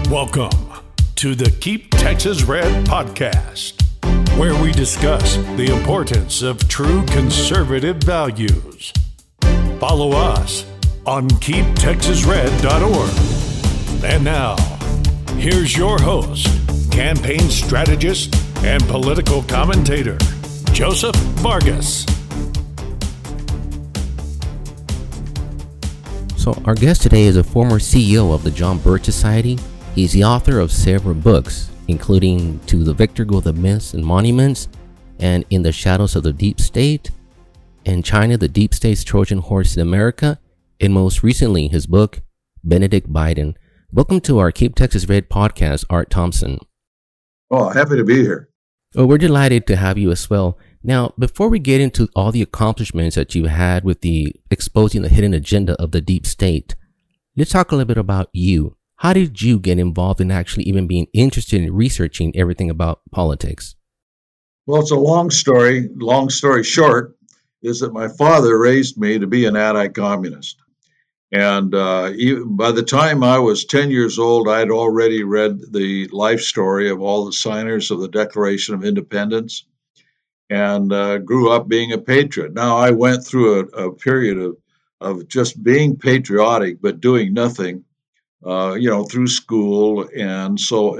Welcome to the Keep Texas Red podcast, where we discuss the importance of true conservative values. Follow us on KeepTexasRed.org. And now, here's your host, campaign strategist and political commentator, Joseph Vargas. So our guest today is a former CEO of the John Birch Society. He's the author of several books, including To the Victor Go the Myths and Monuments, and In the Shadows of the Deep State, and China, the Deep State's Trojan Horse in America, and most recently his book, Benedict Biden. Welcome to our Keep Texas Red podcast, Art Thompson. Oh, happy to be here. Well, we're delighted to have you as well. Now, before we get into all the accomplishments that you had with the exposing the hidden agenda of the deep state, let's talk a little bit about you. How did you get involved in actually even being interested in researching everything about politics? Well, it's a long story. Long story short is that my father raised me to be an anti-communist. And by the time I was 10 years old, I'd already read the life story of all the signers of the Declaration of Independence and grew up being a patriot. Now, I went through a period of just being patriotic, but doing nothing, through school and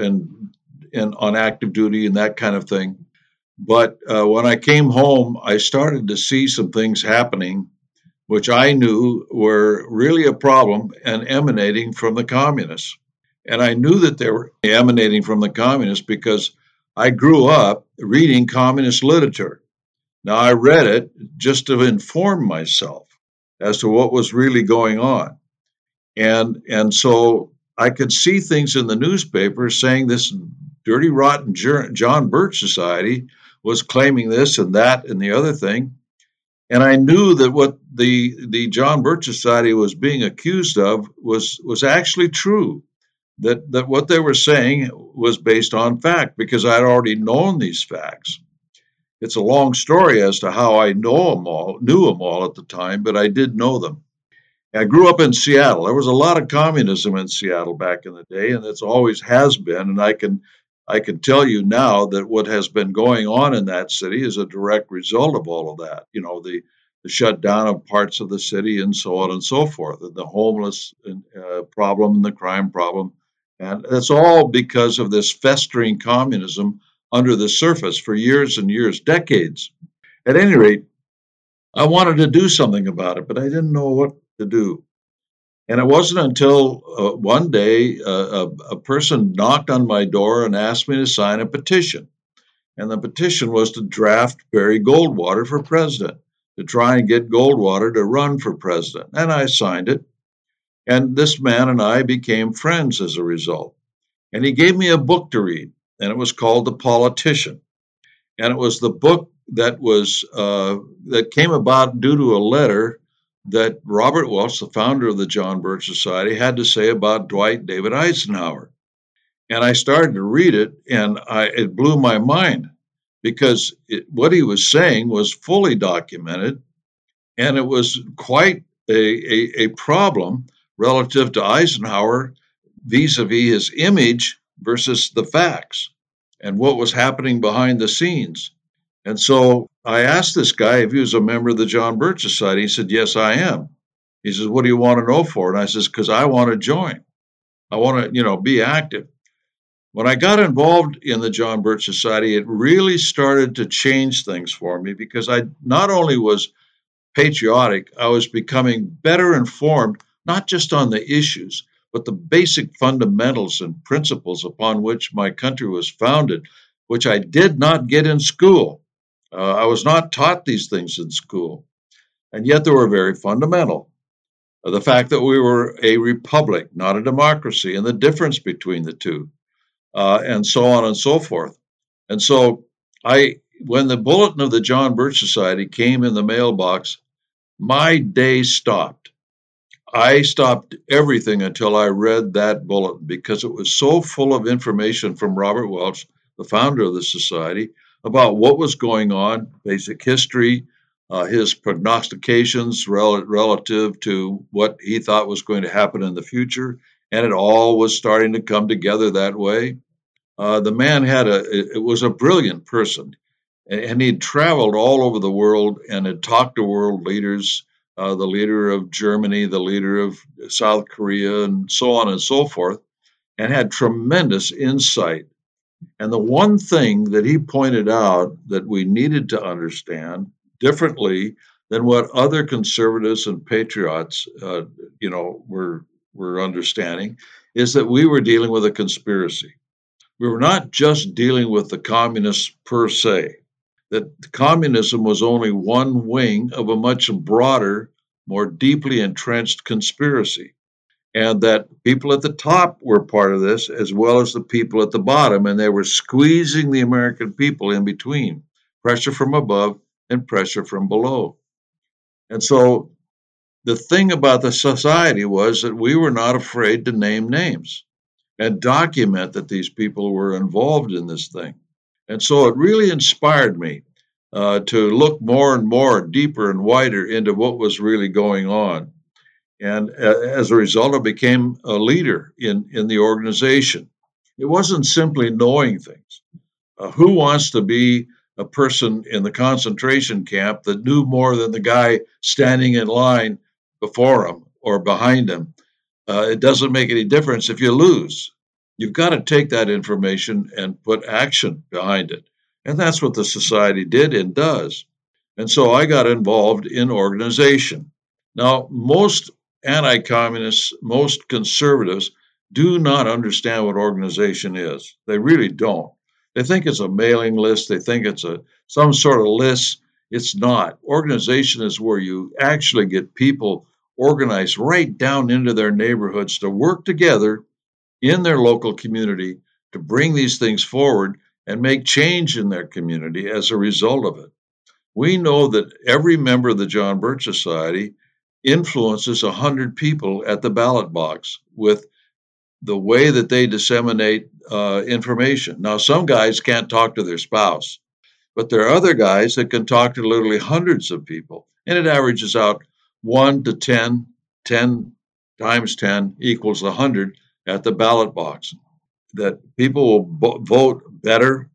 on active duty and that kind of thing. But when I came home, I started to see some things happening which I knew were really a problem and emanating from the communists. And I knew that they were emanating from the communists because I grew up reading communist literature. Now, I read it just to inform myself as to what was really going on. And so I could see things in the newspaper saying this dirty, rotten John Birch Society was claiming this and that and the other thing. And I knew that what the John Birch Society was being accused of was actually true, that what they were saying was based on fact, because I'd already known these facts. It's a long story as to how I knew them all at the time, but I did know them. I grew up in Seattle. There was a lot of communism in Seattle back in the day, and it's always has been. And I can tell you now that what has been going on in that city is a direct result of all of that. You know, the shutdown of parts of the city and so on and so forth, and the homeless problem and the crime problem. And it's all because of this festering communism under the surface for years and years, decades. At any rate, I wanted to do something about it, but I didn't know what to do. And it wasn't until one day a person knocked on my door and asked me to sign a petition. And the petition was to draft Barry Goldwater for president, to try and get Goldwater to run for president. And I signed it. And this man and I became friends as a result. And he gave me a book to read, and it was called The Politician. And it was the book that came about due to a letter that Robert Welch, the founder of the John Birch Society, had to say about Dwight David Eisenhower. And I started to read it, and it blew my mind because what he was saying was fully documented, and it was quite a problem relative to Eisenhower vis-a-vis his image versus the facts and what was happening behind the scenes. And so I asked this guy if he was a member of the John Birch Society. He said, yes, I am. He says, what do you want to know for? And I says, because I want to join. I want to, be active. When I got involved in the John Birch Society, it really started to change things for me because I not only was patriotic, I was becoming better informed, not just on the issues, but the basic fundamentals and principles upon which my country was founded, which I did not get in school. I was not taught these things in school, and yet they were very fundamental. The fact that we were a republic, not a democracy, and the difference between the two, and so on and so forth. And so when the bulletin of the John Birch Society came in the mailbox, my day stopped. I stopped everything until I read that bulletin because it was so full of information from Robert Welch, the founder of the society, about what was going on, basic history, his prognostications relative to what he thought was going to happen in the future, and it all was starting to come together that way. The man it was a brilliant person, and he'd traveled all over the world and had talked to world leaders, the leader of Germany, the leader of South Korea, and so on and so forth, and had tremendous insight. And the one thing that he pointed out that we needed to understand differently than what other conservatives and patriots, were understanding, is that we were dealing with a conspiracy. We were not just dealing with the communists per se, that communism was only one wing of a much broader, more deeply entrenched conspiracy, and that people at the top were part of this as well as the people at the bottom, and they were squeezing the American people in between, pressure from above and pressure from below. And so the thing about the society was that we were not afraid to name names and document that these people were involved in this thing. And so it really inspired me to look more and more deeper and wider into what was really going on. And as a result, I became a leader in the organization. It wasn't simply knowing things. Who wants to be a person in the concentration camp that knew more than the guy standing in line before him or behind him? It doesn't make any difference if you lose. You've got to take that information and put action behind it. And that's what the society did and does. And so I got involved in organization. Now, most anti-communists, most conservatives do not understand what organization is. They really don't. They think it's a mailing list. They think it's some sort of list. It's not. Organization is where you actually get people organized right down into their neighborhoods to work together in their local community to bring these things forward and make change in their community as a result of it. We know that every member of the John Birch Society influences 100 people at the ballot box with the way that they disseminate information. Now, some guys can't talk to their spouse, but there are other guys that can talk to literally hundreds of people, and it averages out 1 to 10, 10 times 10 equals 100 at the ballot box. That people will vote better,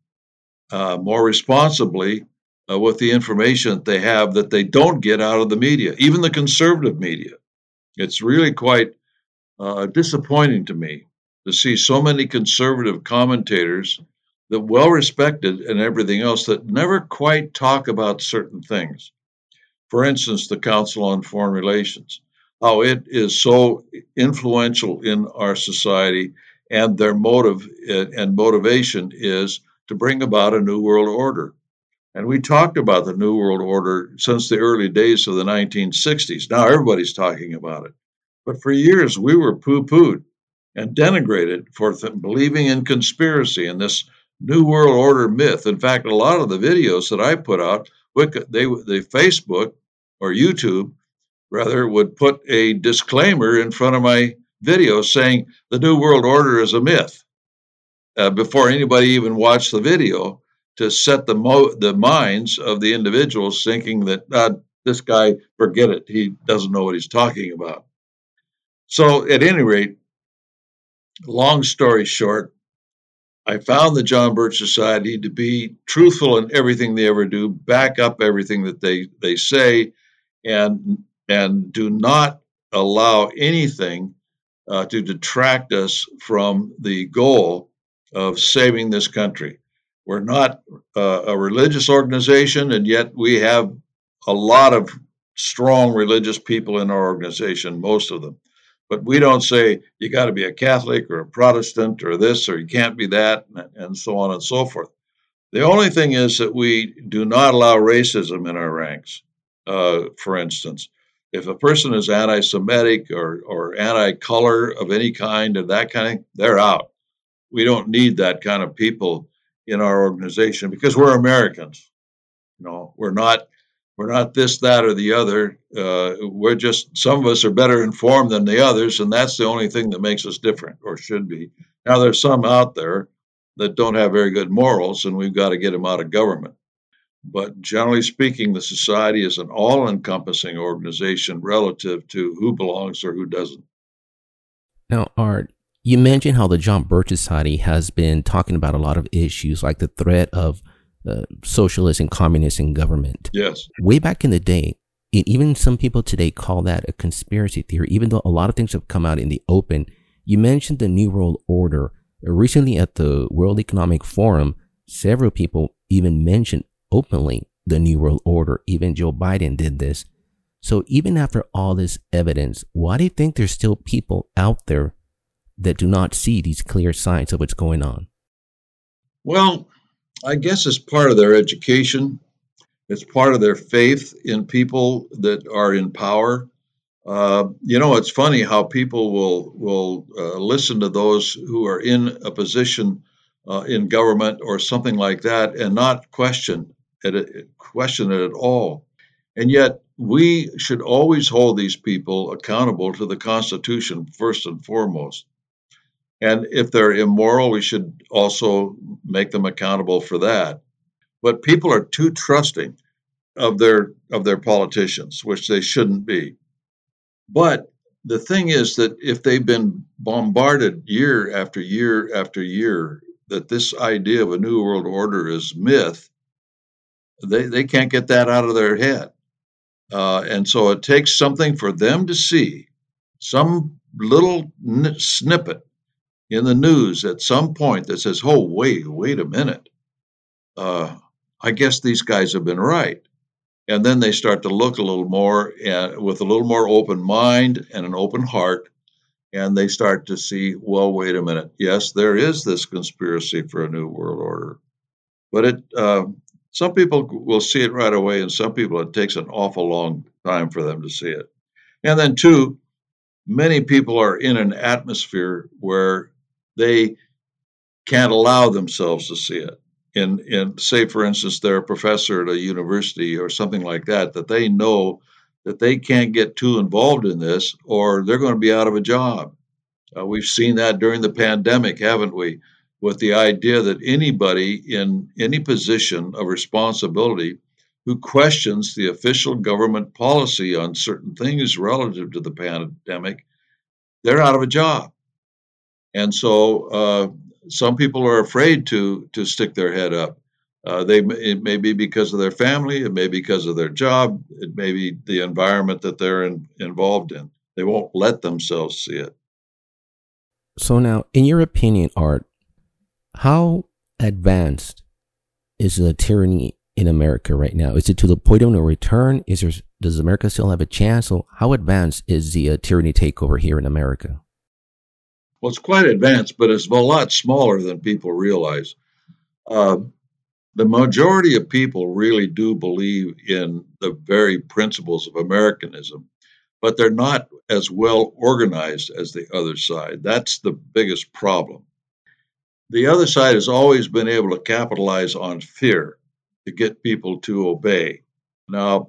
more responsibly, with the information that they have that they don't get out of the media, even the conservative media. It's really quite disappointing to me to see so many conservative commentators that well respected and everything else that never quite talk about certain things. For instance, the Council on Foreign Relations, how it is so influential in our society, and their motive and motivation is to bring about a new world order. And we talked about the New World Order since the early days of the 1960s. Now everybody's talking about it. But for years, we were poo-pooed and denigrated for believing in conspiracy and this New World Order myth. In fact, a lot of the videos that I put out, the Facebook or YouTube, rather, would put a disclaimer in front of my video saying the New World Order is a myth before anybody even watched the video, to set the minds of the individuals thinking that this guy, forget it, he doesn't know what he's talking about. So at any rate, long story short, I found the John Birch Society to be truthful in everything they ever do, back up everything that they say, and do not allow anything to detract us from the goal of saving this country. We're not a religious organization, and yet we have a lot of strong religious people in our organization, most of them. But we don't say you got to be a Catholic or a Protestant or this, or you can't be that, and so on and so forth. The only thing is that we do not allow racism in our ranks. For instance, if a person is anti-Semitic or anti-color of any kind or that kind of thing, they're out. We don't need that kind of people in our organization because we're Americans. We're not this, that, or the other. We're just, some of us are better informed than the others, and that's the only thing that makes us different, or should be. Now, there's some out there that don't have very good morals, and we've got to get them out of government. But generally speaking, the society is an all-encompassing organization relative to who belongs or who doesn't. Now, Art, you mentioned how the John Birch Society has been talking about a lot of issues like the threat of socialist and communist in government. Yes. Way back in the day, even some people today call that a conspiracy theory, even though a lot of things have come out in the open. You mentioned the New World Order. Recently at the World Economic Forum, several people even mentioned openly the New World Order. Even Joe Biden did this. So even after all this evidence, why do you think there's still people out there that do not see these clear signs of what's going on? Well, I guess it's part of their education. It's part of their faith in people that are in power. It's funny how people will listen to those who are in a position in government or something like that and not question it at all. And yet, we should always hold these people accountable to the Constitution first and foremost. And if they're immoral, we should also make them accountable for that. But people are too trusting of their politicians, which they shouldn't be. But the thing is that if they've been bombarded year after year after year that this idea of a new world order is myth, they can't get that out of their head. And so it takes something for them to see, some little snippet in the news at some point that says, oh, wait a minute. I guess these guys have been right. And then they start to look a little more with a little more open mind and an open heart. And they start to see, well, wait a minute. Yes, there is this conspiracy for a new world order. But some people will see it right away, and some people, it takes an awful long time for them to see it. And then, two, many people are in an atmosphere where they can't allow themselves to see it. In say, for instance, they're a professor at a university or something like that they know that they can't get too involved in this or they're going to be out of a job. We've seen that during the pandemic, haven't we? With the idea that anybody in any position of responsibility who questions the official government policy on certain things relative to the pandemic, they're out of a job. And so some people are afraid to stick their head up. It may be because of their family, it may be because of their job, it may be the environment that they're involved in. They won't let themselves see it. So now, in your opinion, Art, how advanced is the tyranny in America right now? Is it to the point of no return? Does America still have a chance? So how advanced is the tyranny takeover here in America? Well, it's quite advanced, but it's a lot smaller than people realize. The majority of people really do believe in the very principles of Americanism, but they're not as well organized as the other side. That's the biggest problem. The other side has always been able to capitalize on fear to get people to obey. Now,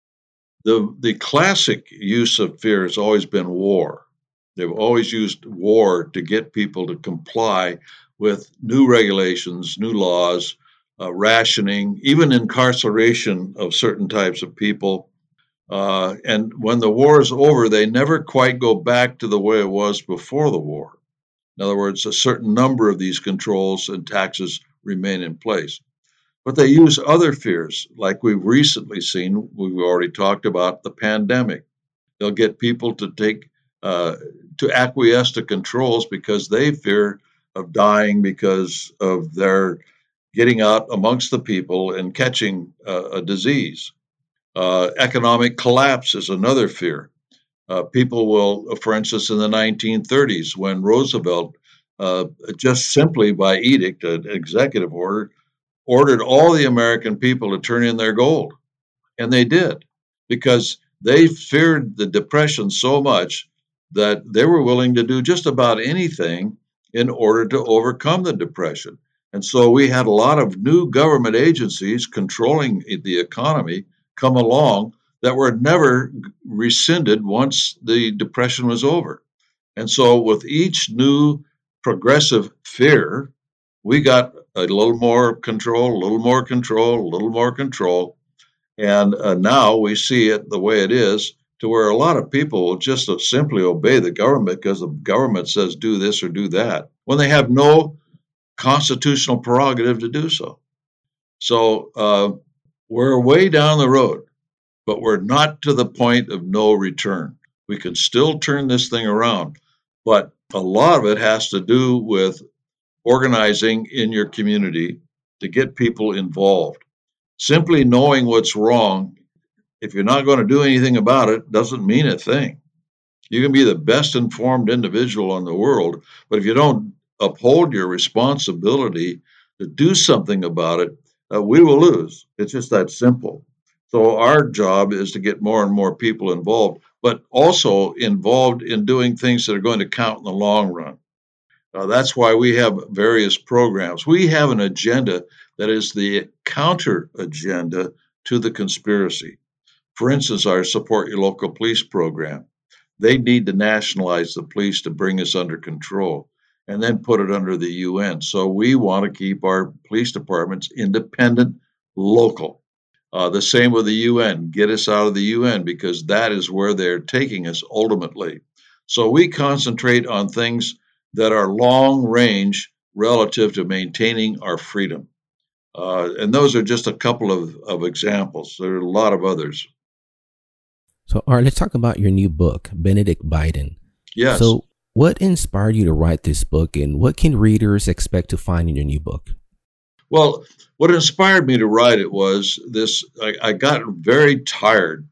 the classic use of fear has always been war. They've always used war to get people to comply with new regulations, new laws, rationing, even incarceration of certain types of people. And when the war is over, they never quite go back to the way it was before the war. In other words, a certain number of these controls and taxes remain in place. But they use other fears, like we've recently seen. We've already talked about the pandemic. They'll get people to acquiesce to controls because they fear of dying because of their getting out amongst the people and catching a disease. Economic collapse is another fear. People will, for instance, in the 1930s, when Roosevelt, just simply by edict, an executive order, ordered all the American people to turn in their gold. And they did, because they feared the Depression so much that they were willing to do just about anything in order to overcome the Depression. And so we had a lot of new government agencies controlling the economy come along that were never rescinded once the Depression was over. And so with each new progressive fear, we got a little more control, a little more control, a little more control. And now we see it the way it is, to where a lot of people will just simply obey the government because the government says do this or do that, when they have no constitutional prerogative to do so. So we're way down the road, but we're not to the point of no return. We can still turn this thing around, but a lot of it has to do with organizing in your community to get people involved. Simply knowing what's wrong, if you're not going to do anything about it, doesn't mean a thing. You can be the best informed individual in the world, but if you don't uphold your responsibility to do something about it, we will lose. It's just that simple. So our job is to get more and more people involved, but also involved in doing things that are going to count in the long run. That's why we have various programs. We have an agenda that is the counter agenda to the conspiracy. For instance, our Support Your Local Police program. They need to nationalize the police to bring us under control and then put it under the UN. So we want to keep our police departments independent, local. The same with the UN. Get us out of the UN because that is where they're taking us ultimately. So we concentrate on things that are long range relative to maintaining our freedom. And those are just a couple of examples. There are a lot of others. So, Art, let's talk about your new book, Benedict Biden. Yes. So, what inspired you to write this book, and what can readers expect to find in your new book? Well, what inspired me to write it was this. I got very tired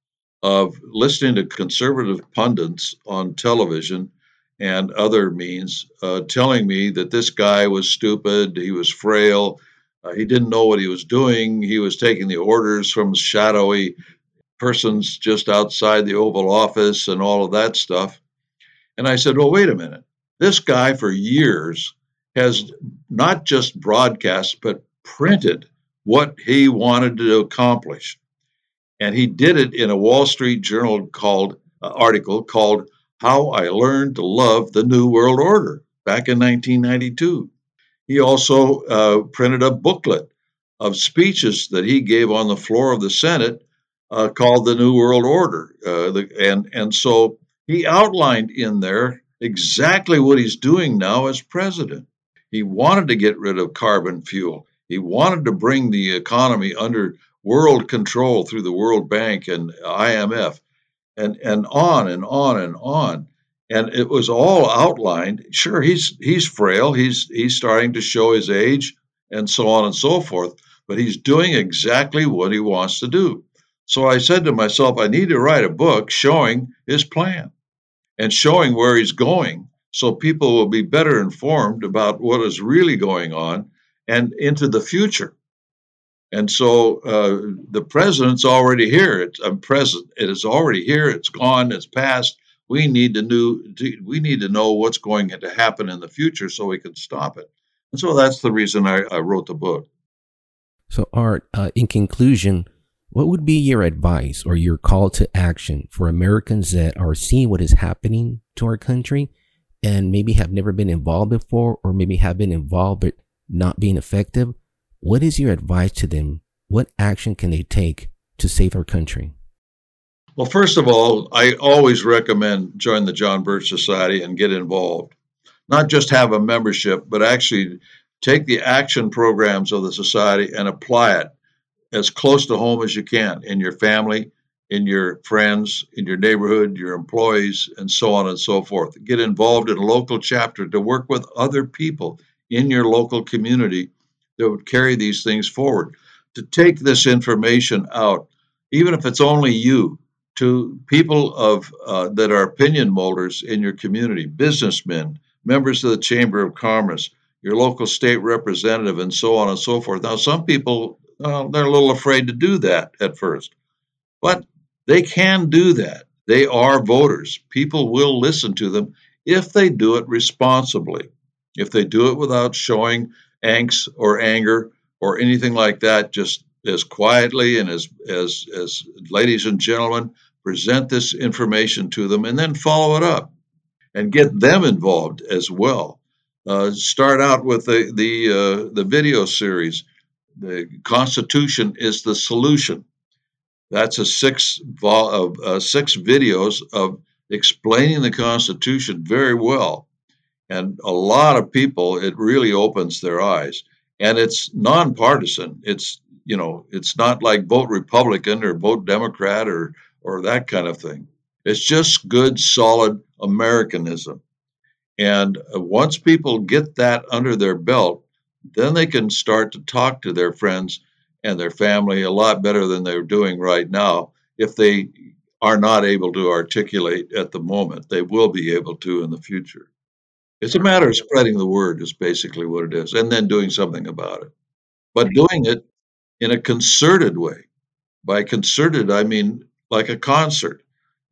of listening to conservative pundits on television and other means telling me that this guy was stupid, he was frail, he didn't know what he was doing, he was taking the orders from shadowy persons just outside the Oval Office and all of that stuff. And I said, well, wait a minute. This guy for years has not just broadcast, but printed what he wanted to accomplish. And he did it in a Wall Street Journal article called How I Learned to Love the New World Order back in 1992. He also printed a booklet of speeches that he gave on the floor of the Senate called the New World Order. And so he outlined in there exactly what he's doing now as president. He wanted to get rid of carbon fuel. He wanted to bring the economy under world control through the World Bank and IMF, and on and on and on. And it was all outlined. Sure, he's frail. He's starting to show his age and so on and so forth, but he's doing exactly what he wants to do. So I said to myself, I need to write a book showing his plan and showing where he's going so people will be better informed about what is really going on and into the future. And so the president's already here. It is already here. It's gone. It's past. We need to know what's going to happen in the future so we can stop it. And so that's the reason I wrote the book. So, Art, in conclusion, what would be your advice or your call to action for Americans that are seeing what is happening to our country and maybe have never been involved before, or maybe have been involved but not being effective? What is your advice to them? What action can they take to save our country? Well, first of all, I always recommend join the John Birch Society and get involved. Not just have a membership, but actually take the action programs of the society and apply it as close to home as you can, in your family, in your friends, in your neighborhood, your employees, and so on and so forth. Get involved in a local chapter to work with other people in your local community that would carry these things forward, to take this information out, even if it's only you, to people that are opinion molders in your community, businessmen, members of the Chamber of Commerce, your local state representative, and so on and so forth. Now, some people, they're a little afraid to do that at first, but they can do that. They are voters. People will listen to them if they do it responsibly, if they do it without showing angst or anger or anything like that, just as quietly and as ladies and gentlemen, present this information to them and then follow it up and get them involved as well. Start out with the video series. The Constitution is the Solution. That's a six videos of explaining the Constitution very well. And a lot of people, it really opens their eyes. And it's nonpartisan. It's not like vote Republican or vote Democrat or that kind of thing. It's just good, solid Americanism. And once people get that under their belt, then they can start to talk to their friends and their family a lot better than they're doing right now. If they are not able to articulate at the moment, they will be able to in the future. It's a matter of spreading the word is basically what it is, and then doing something about it. But doing it in a concerted way. By concerted, I mean like a concert.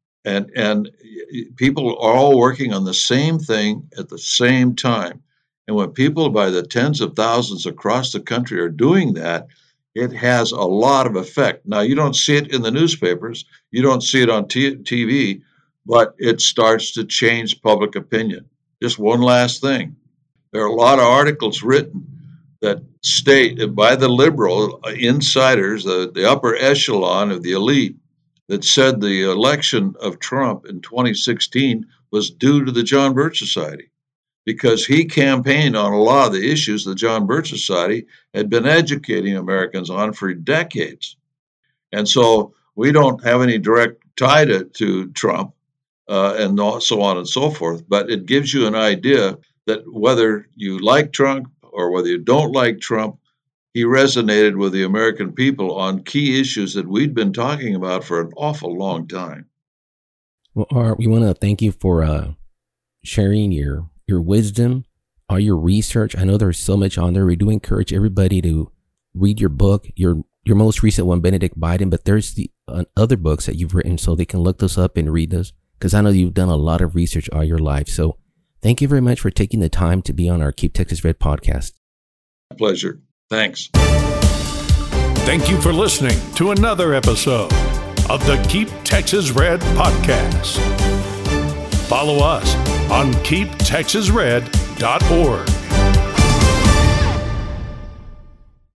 And people are all working on the same thing at the same time. And when people by the tens of thousands across the country are doing that, it has a lot of effect. Now, you don't see it in the newspapers, you don't see it on TV, but it starts to change public opinion. Just one last thing. There are a lot of articles written that state by the liberal insiders, the upper echelon of the elite, that said the election of Trump in 2016 was due to the John Birch Society, because he campaigned on a lot of the issues the John Birch Society had been educating Americans on for decades. And so we don't have any direct tie to Trump and so on and so forth, but it gives you an idea that whether you like Trump or whether you don't like Trump, he resonated with the American people on key issues that we'd been talking about for an awful long time. Well, Art, we want to thank you for sharing your wisdom, all your research. I know there's so much on there. We do encourage everybody to read your book, your most recent one, Benedict Biden, but there's the other books that you've written, so they can look those up and read those, because I know you've done a lot of research all your life. So thank you very much for taking the time to be on our Keep Texas Red podcast. My pleasure. Thanks. Thank you for listening to another episode of the Keep Texas Red podcast. Follow us on keeptexasred.org.